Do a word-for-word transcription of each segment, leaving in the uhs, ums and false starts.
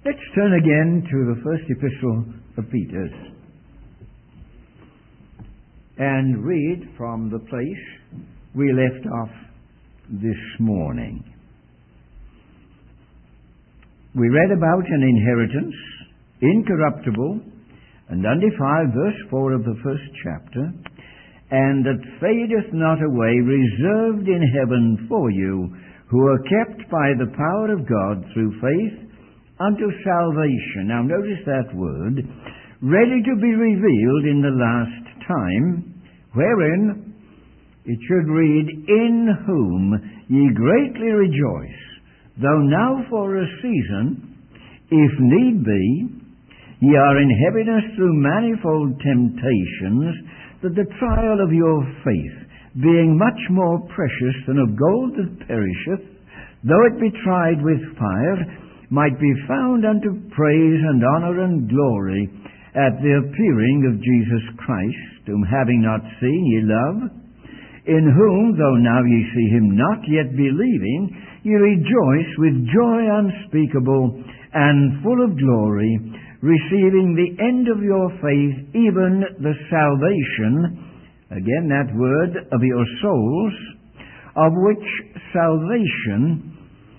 Let's turn again to the first epistle of Peter's and read from the place we left off this morning. We read about an inheritance, incorruptible and undefiled, verse four of the first chapter, and that fadeth not away, reserved in heaven for you, who are kept by the power of God through faith unto salvation. Now notice that word, ready to be revealed in the last time, wherein it should read, in whom ye greatly rejoice, though now for a season, if need be, ye are in heaviness through manifold temptations, that the trial of your faith, being much more precious than of gold that perisheth, though it be tried with fire, might be found unto praise and honour and glory at the appearing of Jesus Christ, whom having not seen ye love, in whom, though now ye see him not, yet believing, ye rejoice with joy unspeakable and full of glory, receiving the end of your faith, even the salvation, again that word, of your souls, of which salvation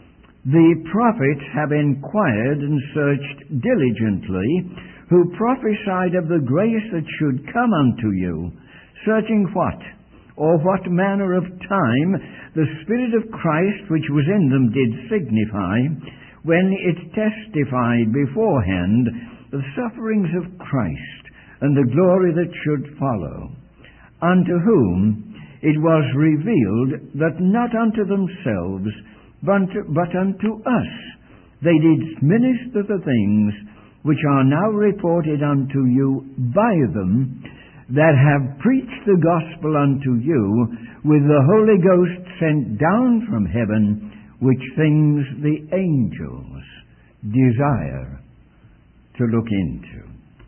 the prophets have inquired and searched diligently, who prophesied of the grace that should come unto you, searching what, or what manner of time the Spirit of Christ which was in them did signify, when it testified beforehand the sufferings of Christ and the glory that should follow, unto whom it was revealed that not unto themselves, but, but unto us they did minister the things which are now reported unto you by them that have preached the gospel unto you with the Holy Ghost sent down from heaven, which things the angels desire to look into.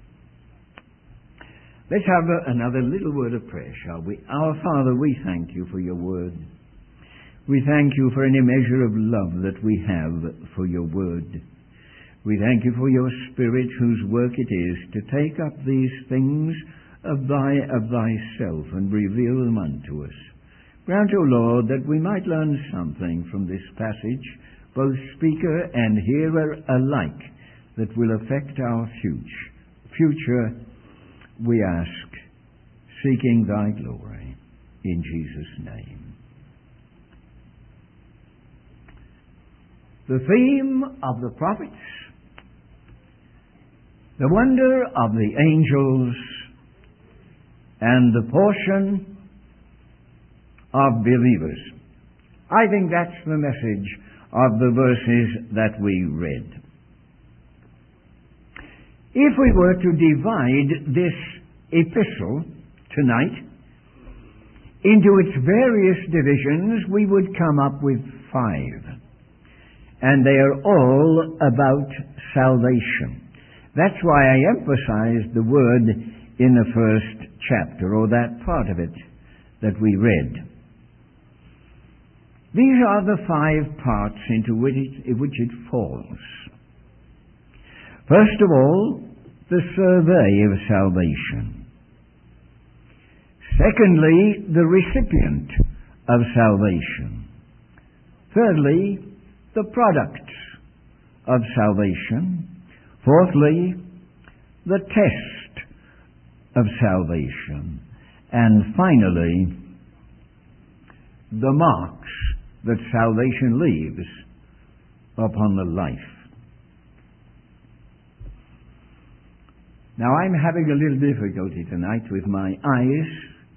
Let's have a, another little word of prayer, shall we? Our Father, we thank you for your word. We thank you for any measure of love that we have for your word. We thank you for your Spirit, whose work it is to take up these things of thy of thyself and reveal them unto us. Grant, O Lord, that we might learn something from this passage, both speaker and hearer alike, that will affect our future. Future, we ask, seeking thy glory, in Jesus' name. The theme of the prophets, the wonder of the angels, and the portion of believers. I think that's the message of the verses that we read. If we were to divide this epistle tonight into its various divisions, we would come up with five. And they are all about salvation. That's why I emphasized the word in the first chapter, or that part of it that we read. These are the five parts into which it, which it falls. First of all, the survey of salvation. Secondly, the recipient of salvation. Thirdly, the products of salvation. Fourthly, the test of salvation. And finally, the marks that salvation leaves upon the life. Now, I'm having a little difficulty tonight with my eyes,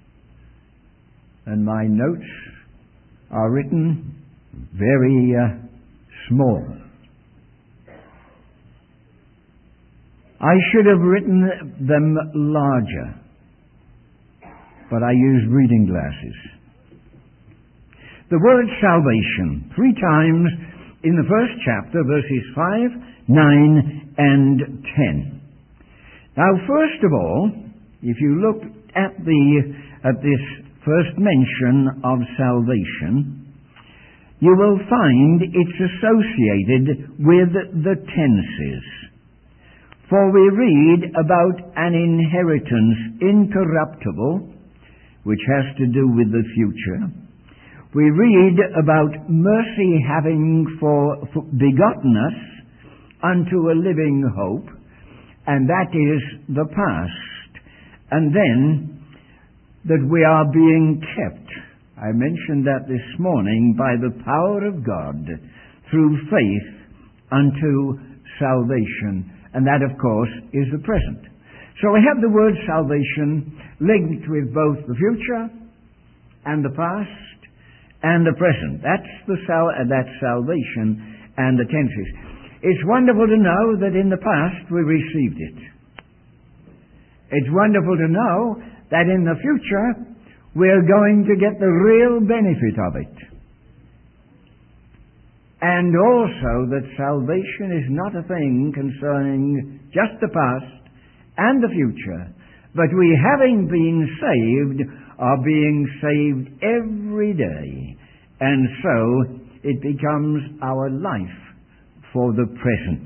and my notes are written very uh, small. I should have written them larger, but I used reading glasses. The word salvation, three times in the first chapter, verses five, nine, and ten. Now, first of all, if you look at the at this first mention of salvation, you will find it's associated with the tenses. For we read about an inheritance incorruptible, which has to do with the future. We read about mercy having for, for begotten us unto a living hope, and that is the past. And then that we are being kept, I mentioned that this morning, by the power of God through faith unto salvation. And that, of course, is the present. So we have the word salvation linked with both the future and the past and the present. That's the sal- uh, that's salvation and the tenses. It's wonderful to know that in the past we received it. It's wonderful to know that in the future we're going to get the real benefit of it. And also that salvation is not a thing concerning just the past and the future, but we, having been saved, are being saved every day. And so it becomes our life for the present.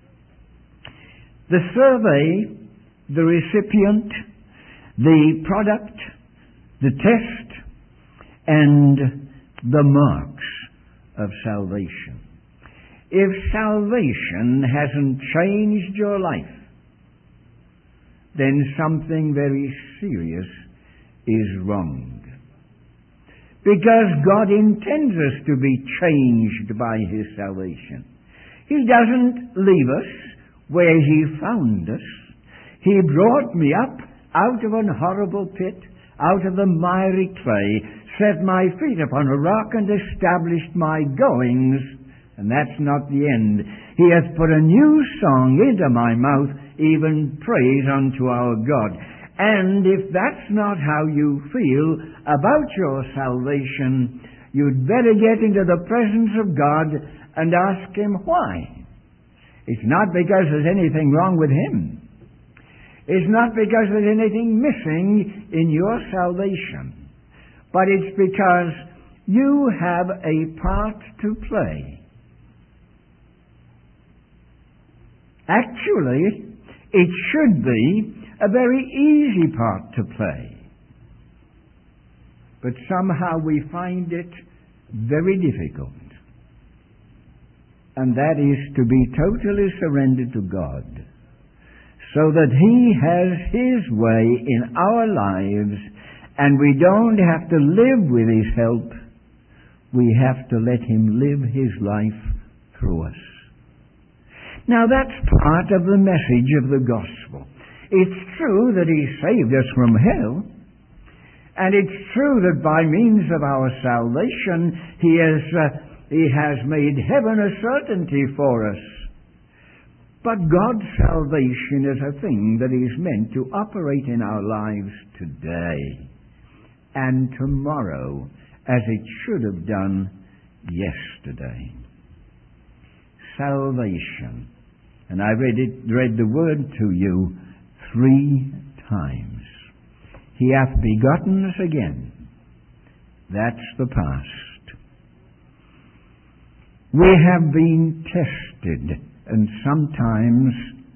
The survey, the recipient, the product, the test, and the marks of salvation. If salvation hasn't changed your life, then something very serious is wrong. Because God intends us to be changed by His salvation. He doesn't leave us where He found us. He brought me up out of an horrible pit, out of the miry clay, set my feet upon a rock and established my goings. And that's not the end. He hath put a new song into my mouth, even praise unto our God. And if that's not how you feel about your salvation, you'd better get into the presence of God and ask Him why. It's not because there's anything wrong with Him. It's not because there's anything missing in your salvation. But it's because you have a part to play. Actually, it should be a very easy part to play. But somehow we find it very difficult. And that is to be totally surrendered to God, so that He has His way in our lives, and we don't have to live with His help. We have to let Him live His life through us. Now that's part of the message of the gospel. It's true that He saved us from hell, and it's true that by means of our salvation He has, uh, He has made heaven a certainty for us. But God's salvation is a thing that is meant to operate in our lives today and tomorrow, as it should have done yesterday. Salvation. And I read it, read the word to you three times. He hath begotten us again. That's the past. We have been tested, and sometimes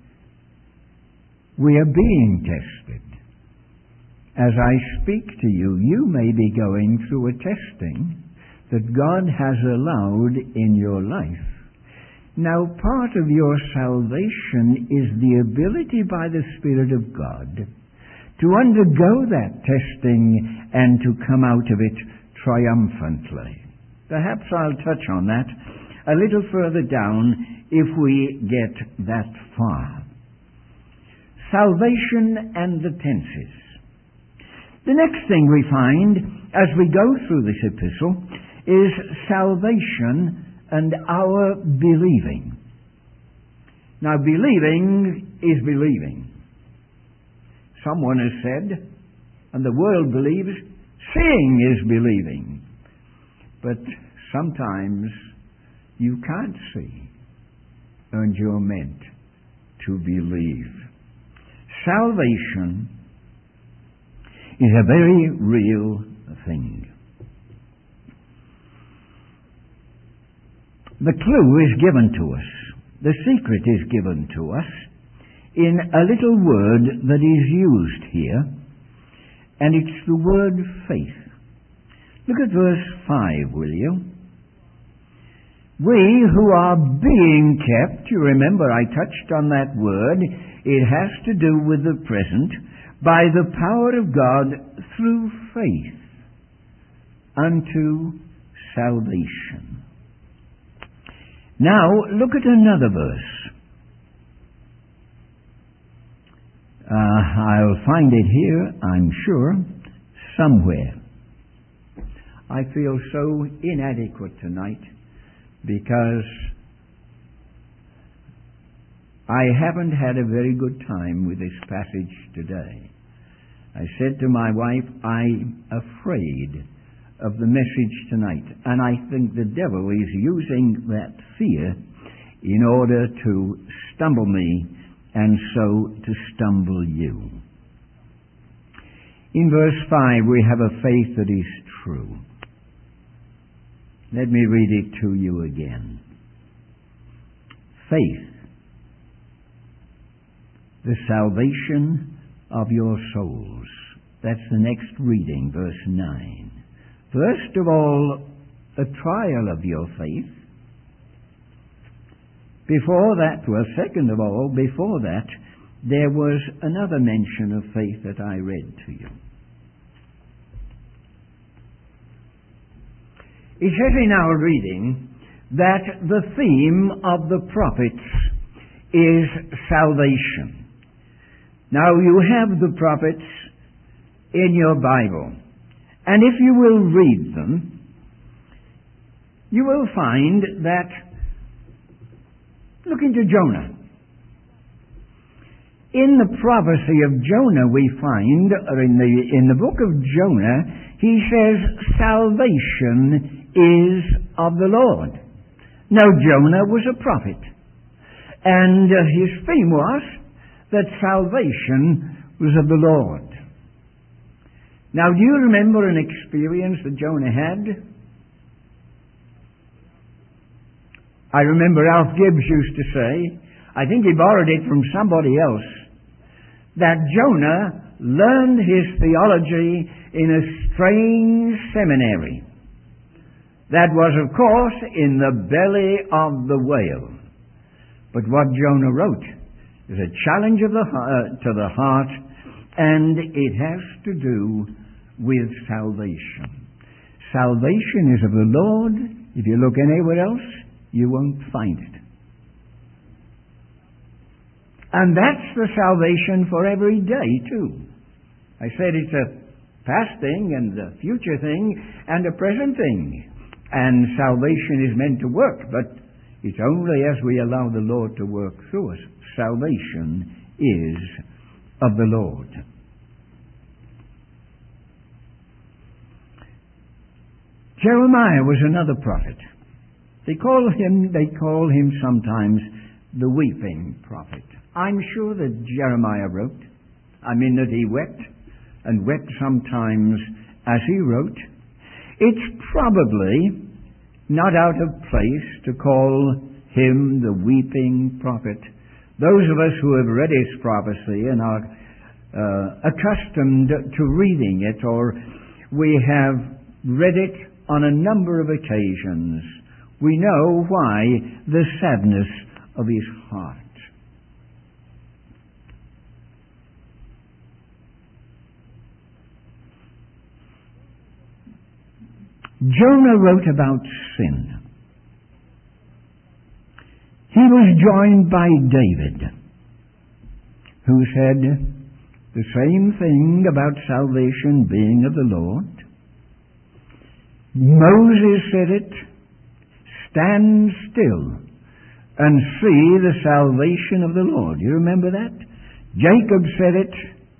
we are being tested. As I speak to you, you may be going through a testing that God has allowed in your life. Now, part of your salvation is the ability by the Spirit of God to undergo that testing and to come out of it triumphantly. Perhaps I'll touch on that a little further down if we get that far. Salvation and the tenses. The next thing we find as we go through this epistle is salvation and our believing. Now, believing is believing. Someone has said, and the world believes, seeing is believing. But sometimes you can't see, and you're meant to believe. Salvation is a very real thing. The clue is given to us. The secret is given to us in a little word that is used here, and it's the word faith. Look at verse five, will you? We who are being kept, you remember I touched on that word, it has to do with the present, by the power of God through faith unto salvation. Now, look at another verse. Uh, I'll find it here, I'm sure, somewhere. I feel so inadequate tonight because I haven't had a very good time with this passage today. I said to my wife, I'm afraid of the message tonight, and I think the devil is using that fear in order to stumble me and so to stumble you. In verse five we have a faith that is true. Let me read it to you again. Faith, the salvation of your souls. That's the next reading, verse nine. First of all, a trial of your faith. Before that, well, second of all, before that, there was another mention of faith that I read to you. It says in our reading that the theme of the prophets is salvation. Now, you have the prophets in your Bible, and if you will read them, you will find that, look into Jonah. In the prophecy of Jonah we find, or in the, in the book of Jonah, he says, salvation is of the Lord. Now, Jonah was a prophet, and uh, his theme was that salvation was of the Lord. Now, do you remember an experience that Jonah had? I remember Alf Gibbs used to say, I think he borrowed it from somebody else, that Jonah learned his theology in a strange seminary. That was, of course, in the belly of the whale. But what Jonah wrote is a challenge of the, uh, to the heart, and it has to do with salvation. Salvation is of the Lord. If you look anywhere else, you won't find it. And that's the salvation for every day, too. I said it's a past thing and a future thing and a present thing. And salvation is meant to work, but it's only as we allow the Lord to work through us. Salvation is of the Lord. Jeremiah was another prophet. They call him, they call him sometimes the weeping prophet. I'm sure that Jeremiah wrote. I mean that he wept, and wept sometimes as he wrote. It's probably not out of place to call him the weeping prophet. Those of us who have read his prophecy and are uh, accustomed to reading it, or we have read it on a number of occasions, we know why the sadness of his heart. Jonah wrote about sin. He was joined by David, who said the same thing about salvation being of the Lord. Moses said it, stand still and see the salvation of the Lord. You remember that? Jacob said it,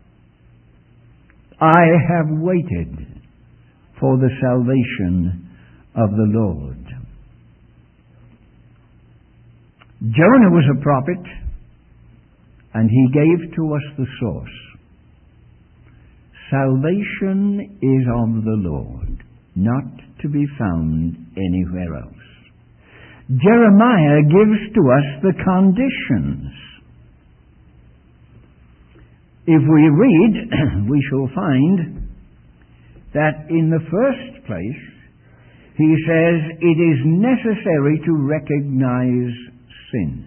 I have waited for the salvation of the Lord. Jonah was a prophet, and he gave to us the source. Salvation is of the Lord, not to be found anywhere else. Jeremiah gives to us the conditions. If we read, we shall find that in the first place, he says it is necessary to recognize sin.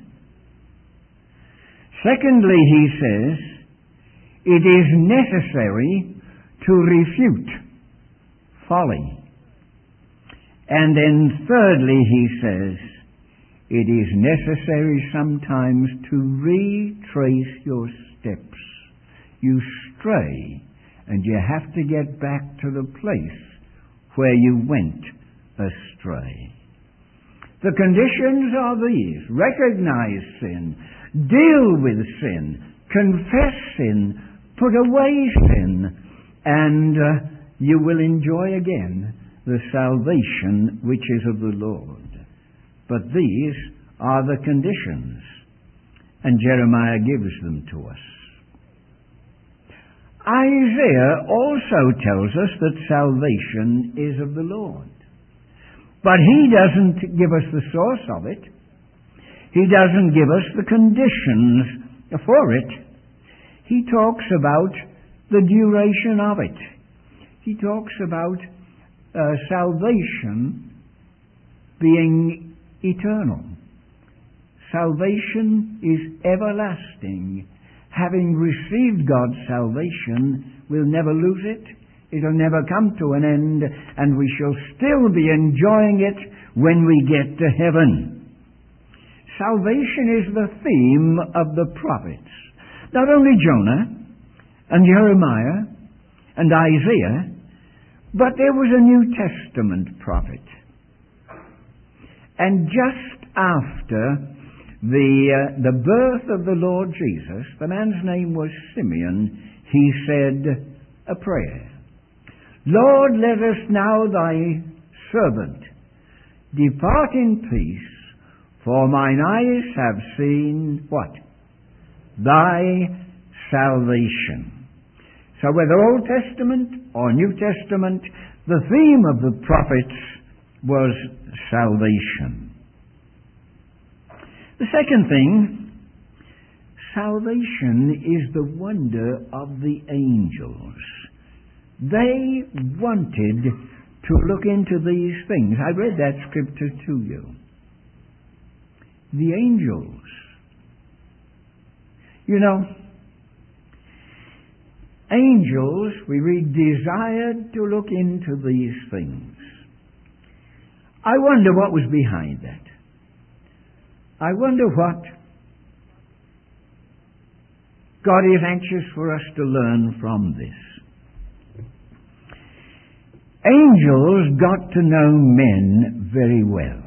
Secondly, he says it is necessary to refute folly. And then thirdly, he says it is necessary sometimes to retrace your steps. You stray, and you have to get back to the place where you went astray. The conditions are these: recognize sin, deal with sin, confess sin, put away sin, and uh, you will enjoy again the salvation which is of the Lord. But these are the conditions, and Jeremiah gives them to us. Isaiah also tells us that salvation is of the Lord. But he doesn't give us the source of it. He doesn't give us the conditions for it. He talks about the duration of it. He talks about uh, salvation being eternal. Salvation is everlasting. Having received God's salvation, we'll never lose it. It'll never come to an end, and we shall still be enjoying it when we get to heaven. Salvation is the theme of the prophets. Not only Jonah and Jeremiah and Isaiah, but there was a New Testament prophet. And just after the, uh, the birth of the Lord Jesus, the man's name was Simeon, he said a prayer. Lord, let us now, thy servant, depart in peace, for mine eyes have seen what? Thy salvation. So whether Old Testament or New Testament, the theme of the prophets was salvation. The second thing, salvation is the wonder of the angels. They wanted to look into these things. I read that scripture to you. The angels. You know, angels, we read, desired to look into these things. I wonder what was behind that. I wonder what God is anxious for us to learn from this. Angels got to know men very well.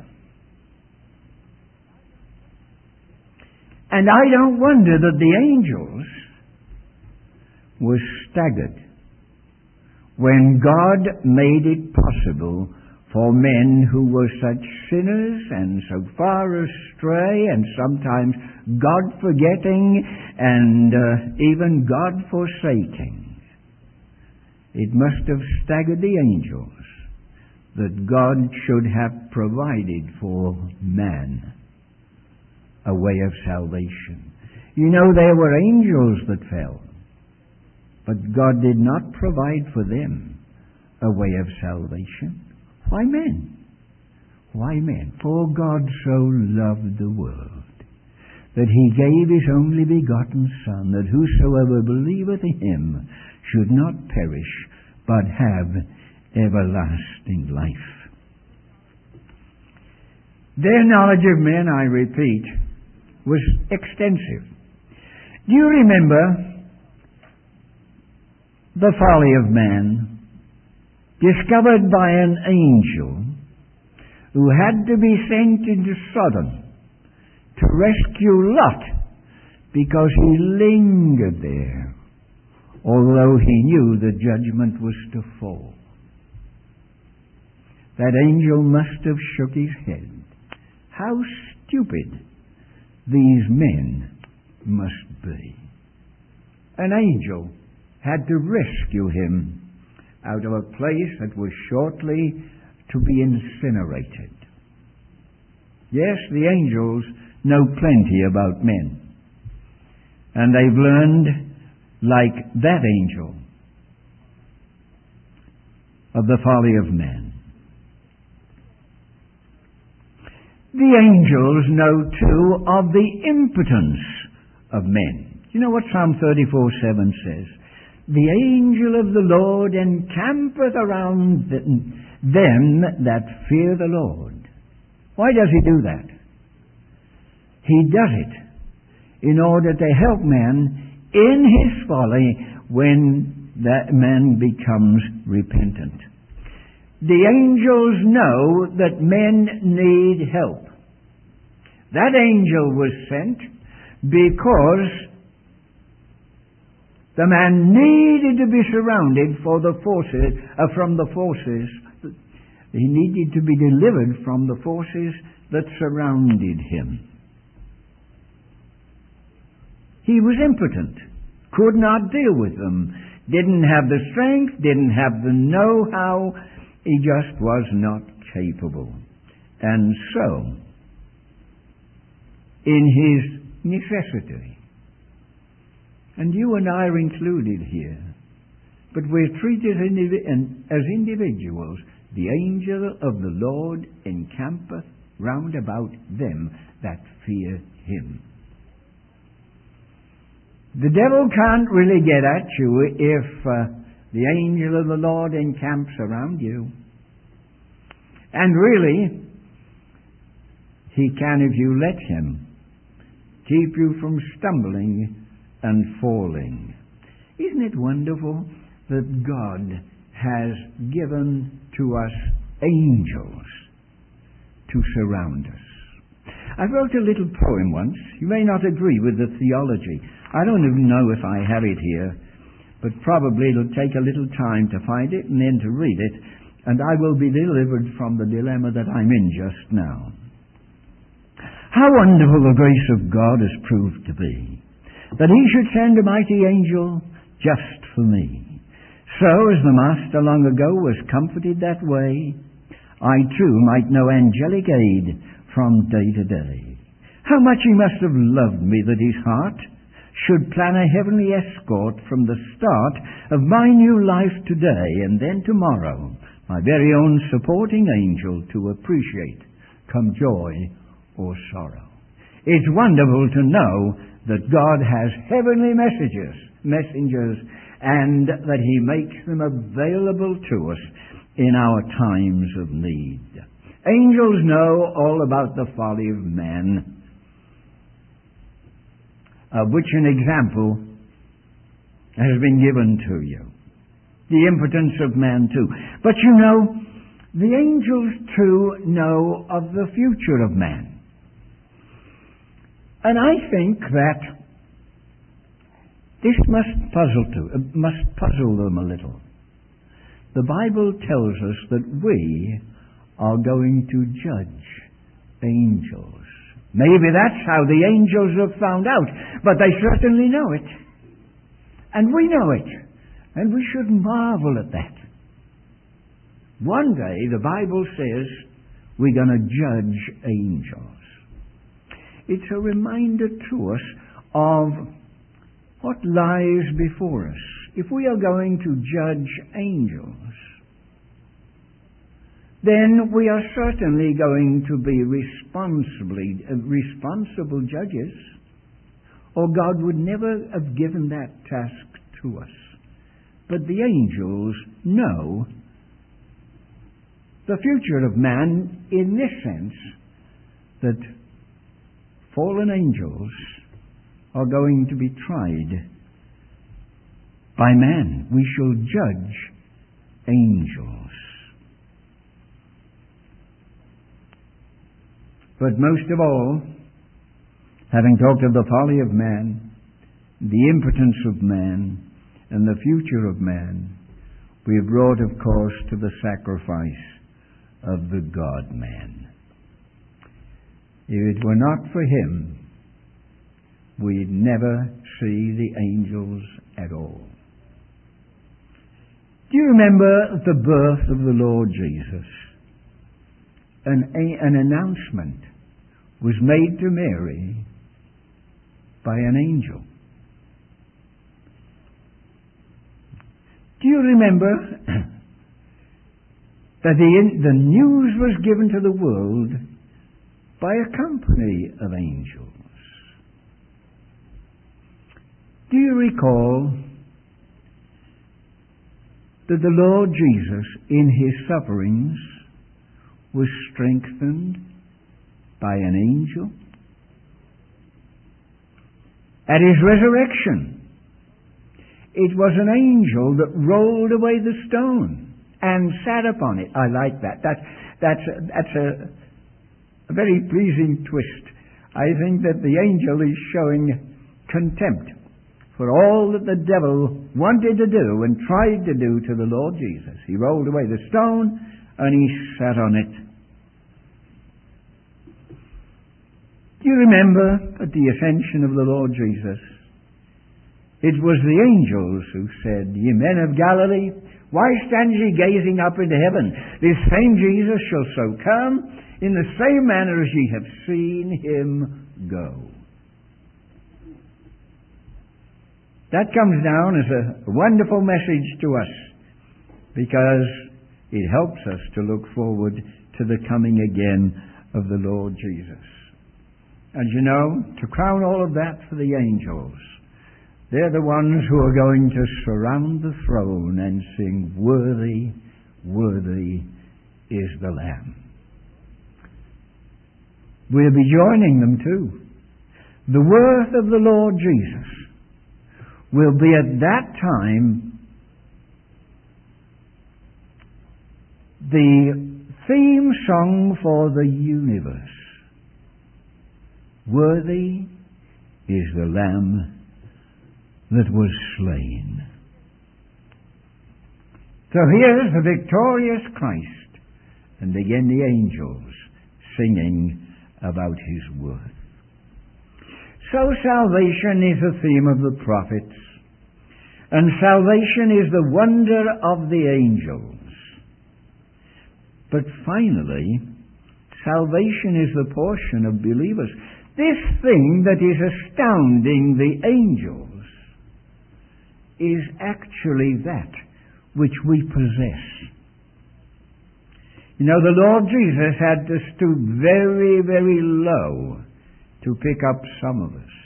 And I don't wonder that the angels were staggered when God made it possible for men who were such sinners and so far astray and sometimes God-forgetting and uh, even God-forsaking. It must have staggered the angels that God should have provided for man a way of salvation. You know, there were angels that fell, but God did not provide for them a way of salvation. Why men? Why men? For God so loved the world that he gave his only begotten Son, that whosoever believeth in him should not perish, but have everlasting life. Their knowledge of men, I repeat, was extensive. Do you remember the folly of man, discovered by an angel who had to be sent into Sodom to rescue Lot because he lingered there, although he knew the judgment was to fall? That angel must have shook his head. How stupid these men must be. An angel had to rescue him out of a place that was shortly to be incinerated. Yes, the angels know plenty about men. And they've learned, like that angel, of the folly of man. The angels know too of the impotence of men. You know what Psalm thirty-four seven says? The angel of the Lord encampeth around them that fear the Lord. Why does he do that? He does it in order to help man in his folly when that man becomes repentant. The angels know that men need help. That angel was sent because the man needed to be surrounded for the forces, uh, from the forces. He needed to be delivered from the forces that surrounded him. He was impotent, could not deal with them, didn't have the strength, didn't have the know-how. He just was not capable. And so, in his necessity, and you and I are included here, but we're treated as individuals. The angel of the Lord encampeth round about them that fear him. The devil can't really get at you if uh, the angel of the Lord encamps around you. And really, he can, if you let him, keep you from stumbling and falling. Isn't it wonderful that God has given to us angels to surround us? I wrote a little poem once. You may not agree with the theology. I don't even know if I have it here, but probably it'll take a little time to find it and then to read it, and I will be delivered from the dilemma that I'm in just now. How wonderful the grace of God has proved to be, that he should send a mighty angel just for me. So, as the Master long ago was comforted that way, I too might know angelic aid from day to day. How much he must have loved me that his heart should plan a heavenly escort from the start of my new life today and then tomorrow, my very own supporting angel to appreciate, come joy or sorrow. It's wonderful to know that God has heavenly messages, messengers, and that he makes them available to us in our times of need. Angels know all about the folly of man, of which an example has been given to you. The impotence of man too. But you know, the angels too know of the future of man. And I think that this must puzzle to, uh, must puzzle them a little. The Bible tells us that we are going to judge angels. Maybe that's how the angels have found out, but they certainly know it. And we know it. And we should marvel at that. One day, the Bible says, we're going to judge angels. It's a reminder to us of what lies before us. If we are going to judge angels, then we are certainly going to be responsibly, uh, responsible judges, or God would never have given that task to us. But the angels know the future of man in this sense, that fallen angels are going to be tried by man. We shall judge angels. But most of all, having talked of the folly of man, the impotence of man, and the future of man, we have brought, of course, to the sacrifice of the God-man. If it were not for him, we'd never see the angels at all. Do you remember the birth of the Lord Jesus? An, a, an announcement was made to Mary by an angel. Do you remember that the, the news was given to the world by a company of angels? Do you recall that the Lord Jesus, in his sufferings, was strengthened by an angel? At his resurrection, it was an angel that rolled away the stone and sat upon it. I like that. That's, that's, a, that's a, a very pleasing twist. I think that the angel is showing contempt for all that the devil wanted to do and tried to do to the Lord Jesus. He rolled away the stone and he sat on it. Do you remember at the ascension of the Lord Jesus, it was the angels who said, "Ye men of Galilee, why stand ye gazing up into heaven? This same Jesus shall so come in the same manner as ye have seen him go." That comes down as a wonderful message to us, because it helps us to look forward to the coming again of the Lord Jesus. And you know, to crown all of that for the angels, they're the ones who are going to surround the throne and sing, "Worthy, worthy is the Lamb." We'll be joining them too. The worth of the Lord Jesus will be at that time the theme song for the universe. Worthy is the Lamb that was slain. So here's the victorious Christ, and again the angels singing about his worth. So salvation is the theme of the prophets, and salvation is the wonder of the angels. But finally, salvation is the portion of believers. This thing that is astounding the angels is actually that which we possess. You know, the Lord Jesus had to stoop very, very low to pick up some of us.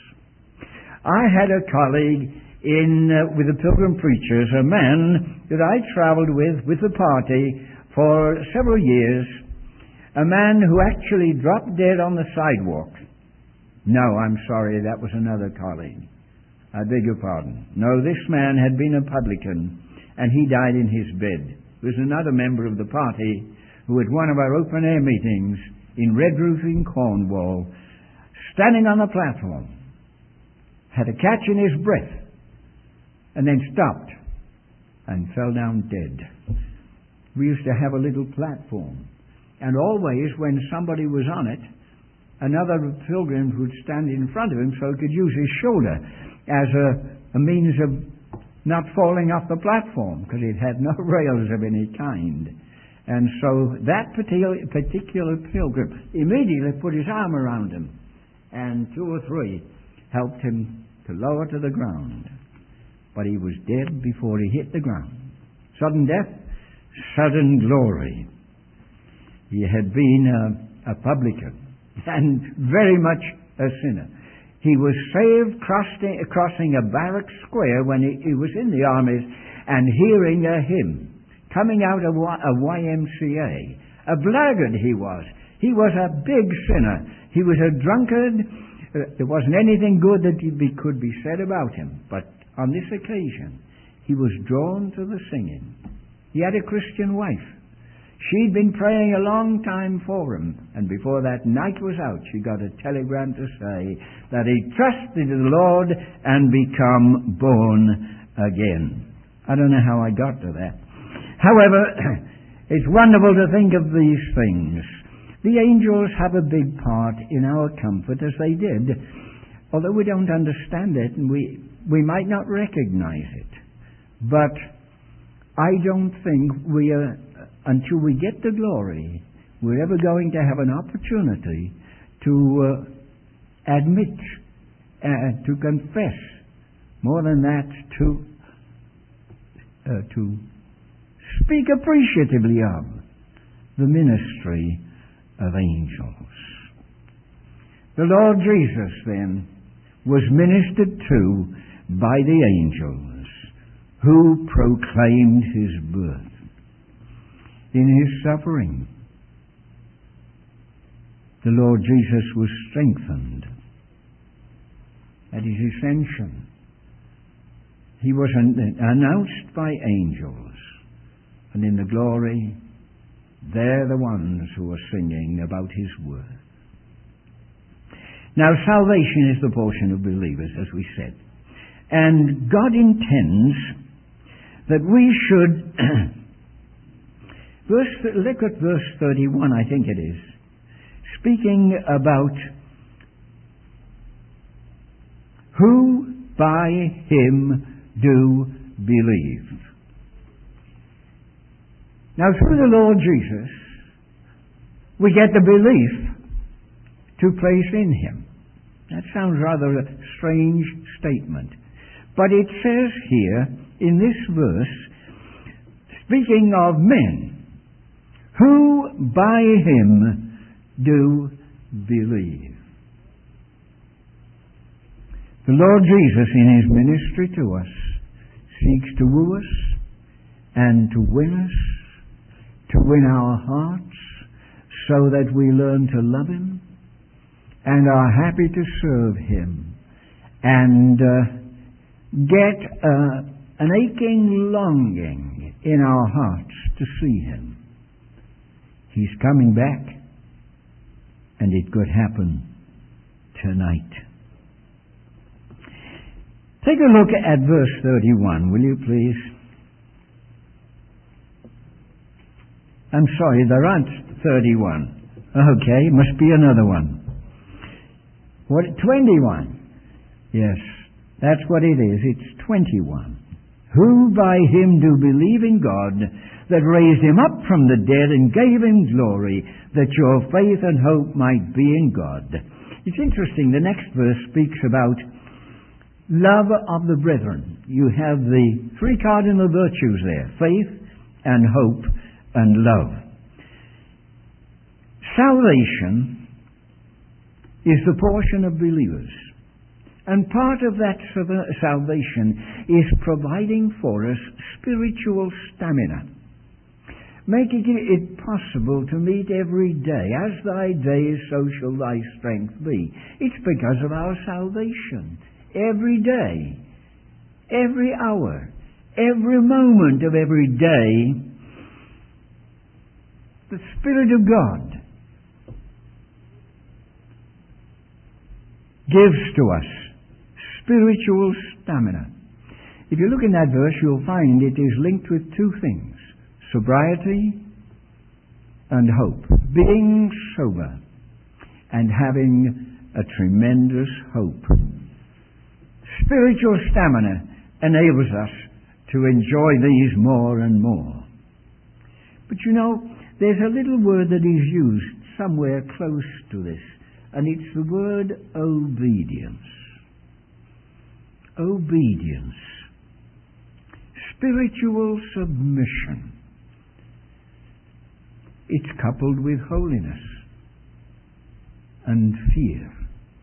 I had a colleague in uh, with the Pilgrim Preachers, a man that I traveled with, with the party for several years, a man who actually dropped dead on the sidewalk. No, I'm sorry, that was another colleague. I beg your pardon. No, this man had been a publican, and he died in his bed. There was another member of the party who, at one of our open-air meetings in Redruth in Cornwall, standing on the platform, had a catch in his breath, and then stopped and fell down dead. We used to have a little platform, and always when somebody was on it, another pilgrim would stand in front of him so he could use his shoulder as a, a means of not falling off the platform, because it had no rails of any kind. And so that particular, particular pilgrim immediately put his arm around him, and two or three helped him to lower to the ground. But he was dead before he hit the ground. Sudden death, sudden glory. He had been a, a publican and very much a sinner. He was saved crossing, crossing a barrack square when he, he was in the armies and hearing a hymn coming out of a Y M C A. A blackguard he was. He was a big sinner. He was a drunkard. There wasn't anything good that could be said about him. But on this occasion, he was drawn to the singing. He had a Christian wife. She'd been praying a long time for him, and before that night was out, she got a telegram to say that he trusted in the Lord and become born again. I don't know how I got to that. However, it's wonderful to think of these things. The angels have a big part in our comfort, as they did, although we don't understand it and we, we might not recognize it. But I don't think we are, until we get to glory, we're ever going to have an opportunity to uh, admit, uh, to confess, more than that, to uh, to speak appreciatively of the ministry of angels. The Lord Jesus, then, was ministered to by the angels who proclaimed his birth. In his suffering, the Lord Jesus was strengthened. At his ascension, he was an- announced by angels, and in the glory, they're the ones who are singing about his word. Now, salvation is the portion of believers, as we said. And God intends that we should, verse, look at verse thirty-one, I think it is, speaking about who by him do believe. Now, through the Lord Jesus, we get the belief to place in him. That sounds rather a strange statement. But it says here, in this verse, speaking of men, who by him do believe. The Lord Jesus, in his ministry to us, seeks to woo us and to win us, to win our hearts, so that we learn to love him and are happy to serve him and uh, get uh, an aching longing in our hearts to see him. He's coming back, and it could happen tonight. Take a look at verse thirty-one, will you please? I'm sorry, there aren't thirty-one. Okay, must be another one. What, twenty-one? Yes, that's what it is. It's twenty-one. Who by him do believe in God, that raised him up from the dead and gave him glory, that your faith and hope might be in God. It's interesting, the next verse speaks about love of the brethren. You have the three cardinal virtues there: faith and hope and love. Salvation is the portion of believers. And part of that salvation is providing for us spiritual stamina, making it possible to meet every day. As thy day is, so shall thy strength be. It's because of our salvation. Every day, every hour, every moment of every day, the Spirit of God gives to us spiritual stamina. If you look in that verse, you'll find it is linked with two things: sobriety and hope. Being sober and having a tremendous hope. Spiritual stamina enables us to enjoy these more and more. But you know, there's a little word that is used somewhere close to this, and it's the word obedience. Obedience. Spiritual submission. It's coupled with holiness and fear.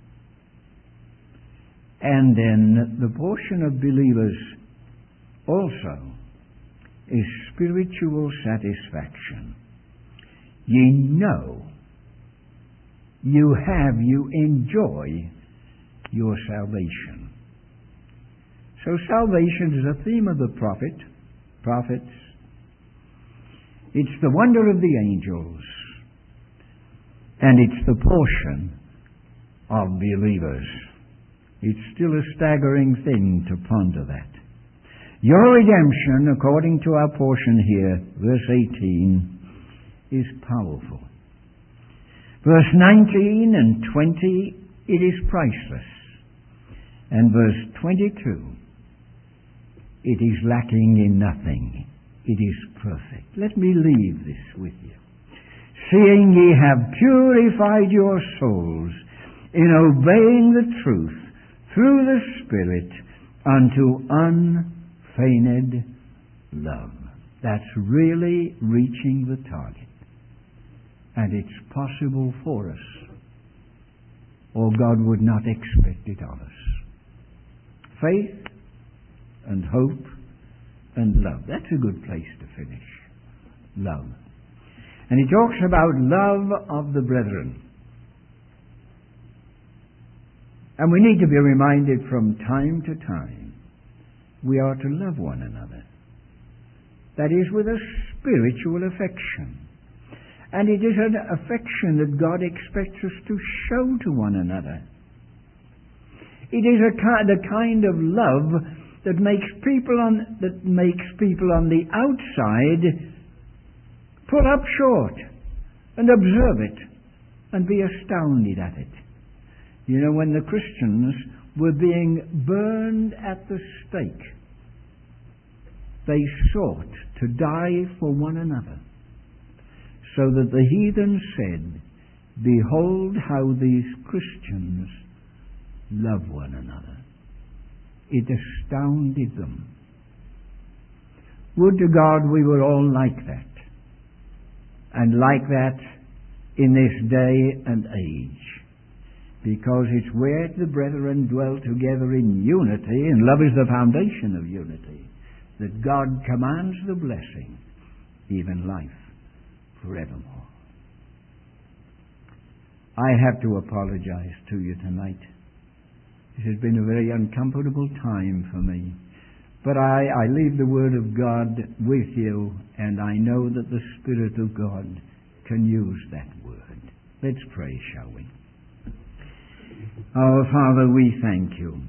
And then the portion of believers also is spiritual satisfaction. Ye know, you have, you enjoy your salvation. So salvation is a theme of the prophet, prophets. It's the wonder of the angels. And it's the portion of believers. It's still a staggering thing to ponder that. Your redemption, according to our portion here, verse eighteen, is powerful. Verse nineteen and twenty, it is priceless. And verse twenty-two, it is lacking in nothing. It is perfect. Let me leave this with you. seeing ye have purified your souls in obeying the truth through the Spirit unto unfeigned love. That's really reaching the target. And it's possible for us, or God would not expect it of us. Faith and hope and love. That's a good place to finish. Love. And he talks about love of the brethren. And we need to be reminded from time to time we are to love one another. That is, with a spiritual affection. And it is an affection that God expects us to show to one another. It is a kind, the kind of love that makes people on that makes people on the outside pull up short and observe it and be astounded at it. You know, when the Christians were being burned at the stake, they sought to die for one another, so that the heathen said, "Behold how these Christians love one another." It astounded them. Would to God we were all like that, and like that in this day and age, because it's where the brethren dwell together in unity, and love is the foundation of unity, that God commands the blessing, even life forevermore. I have to apologize to you tonight. This has been a very uncomfortable time for me. But I, I leave the Word of God with you, and I know that the Spirit of God can use that Word. Let's pray, shall we? Our Father, we thank you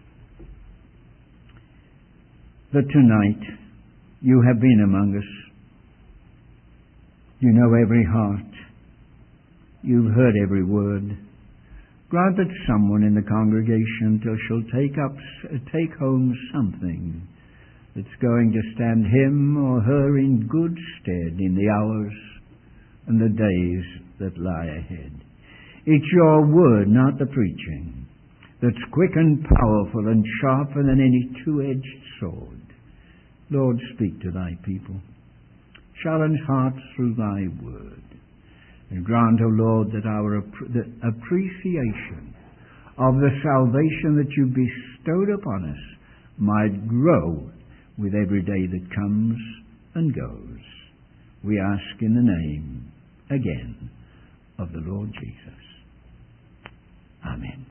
that tonight you have been among us. You know every heart. You've heard every word. Grant that someone in the congregation shall take up, take home something that's going to stand him or her in good stead in the hours and the days that lie ahead. It's your word, not the preaching, that's quick and powerful and sharper than any two-edged sword. Lord, speak to thy people. Challenge hearts through thy word. And grant, O Lord, that our the appreciation of the salvation that you bestowed upon us might grow with every day that comes and goes. We ask in the name, again, of the Lord Jesus. Amen.